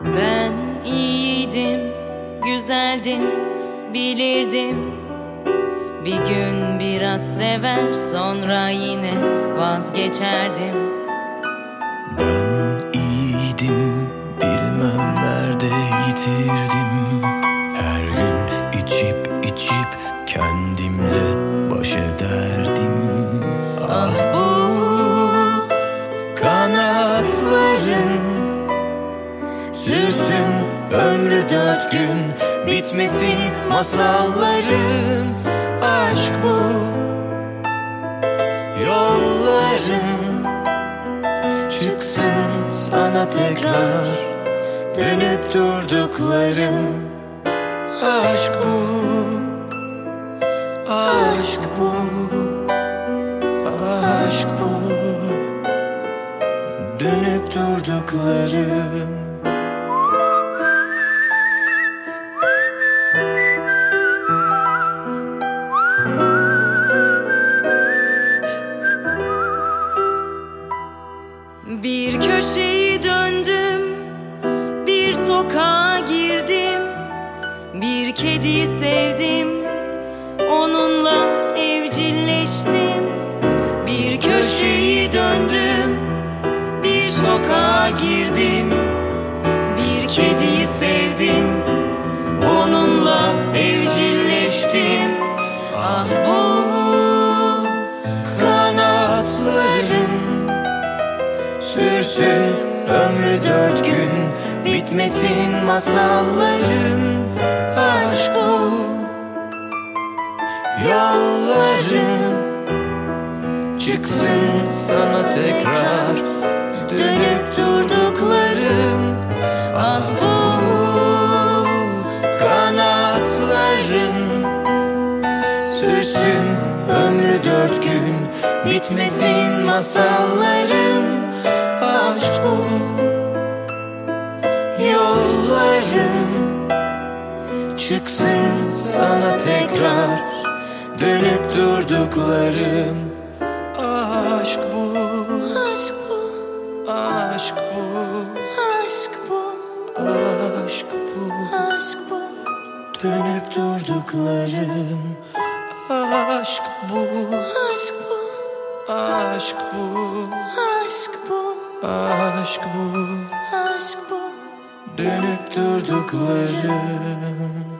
Ben iyiydim, güzeldim, bilirdim. Bir gün biraz sever, sonra yine vazgeçerdim. Ben iyiydim, bilmem nerede yitirdim. Her gün içip içip kendimle baş ederdim. Ah bu Kanatların sürsün ömrü 4 gün, bitmesin masallarım. Aşk bu, yollarım çıksın sana tekrar, dönüp durduklarım. Aşk bu, aşk bu, aşk bu, dönüp durduklarım. Bir köşeyi döndüm, bir sokağa girdim. Bir kediyi sevdim, onunla evcilleştim. Bir köşeyi döndüm, bir sokağa girdim. Bir kediyi sevdim, onunla evcilleştim. Ah bu Kanatların sürsün ömrü 4 gün, bitmesin masallarım. Aşk bu, yollarım çıksın sana tekrar, dönüp durduklarım. Ah bu kanatların sürsün ömrü 4 gün, bitmesin masallarım. Aşk bu, yollarım çıksın sana tekrar, dönüp durduklarım. Aşk bu, aşk bu, aşk bu, aşk bu, aşk bu, aşk bu. dönüp durduklarım. Aşk bu, Aşk bu, aşk bu, aşk bu, aşk bu, aşk bu. dönüp durduklarım.